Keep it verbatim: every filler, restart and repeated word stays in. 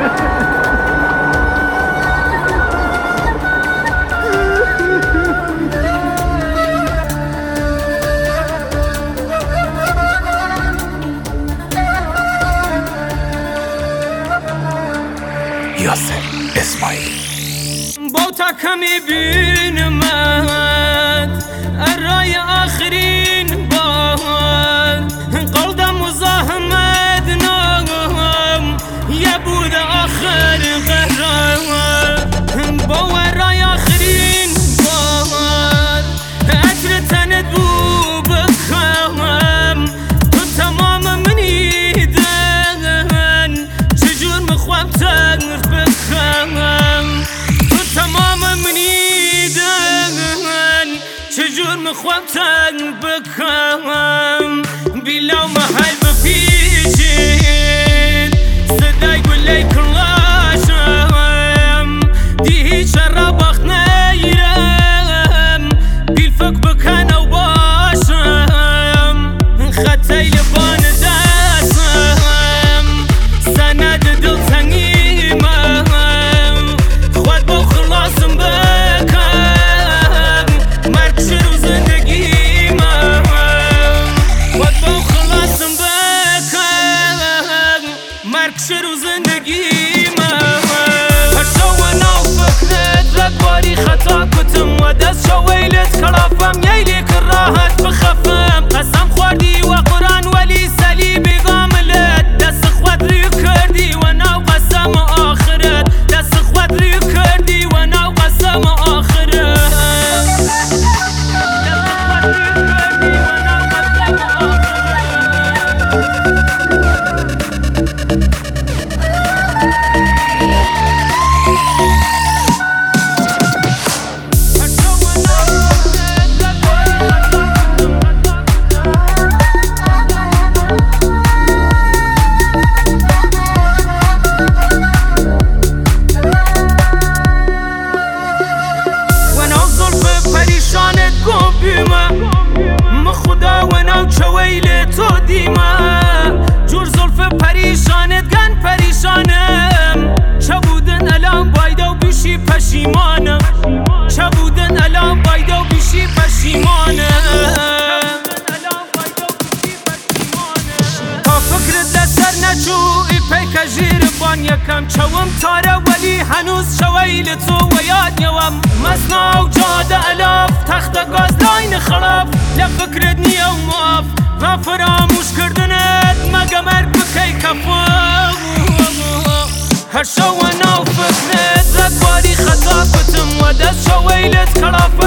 یاسر اسماعیل با تکمی بینمت الرای آخرین باد قلدم مزاحمت نام یبود آخر قرار با الرای آخرین باد عطر تنت بو بخوام تو تمام منی دن چجور مخوام تنف بخوام تو تمام منی دن چجور مخوام تنف بخوام بیلو محل بپیچین صدای گلی کلاشم دیهی شراب اخت نیرم بیل فک بکن و باشم خطای لبان دستم سند دل تنگیمم خود با خلاصم بکن مرگ شروع زندگیمم خود با خلاصم بکن مرگ شروع زندگیمم هرشو و نو فکرت رگواری خطا کتم و دست شویلت کلافم ییلی که راحت بخفم قسم خوردی و قرآن ولی سلیبی غاملت دست خود ری کردی و نو قسم آخرت دست خود ری کردی و نو قسم آخرت ما خدا و نو چویل تو دیما جور زلف پریشانت گن پریشانم چه بودن الان بایدو بیشی پشیمانم چه بودن الان بایدو بیشی پشیمانم تا فکرت دستر نچو ای پیک جیر بان یکم چوم تاره ولی هنوز شویل تو و یاد نوم مسنا و جاده الاف تخت گاز لاین خلاف لفکرت نیا و معاف و فراموش کردنت مگه مرگ بکی کفا هر شو و نو فکرت رگواری خطا کتم و دست شویلت کلاف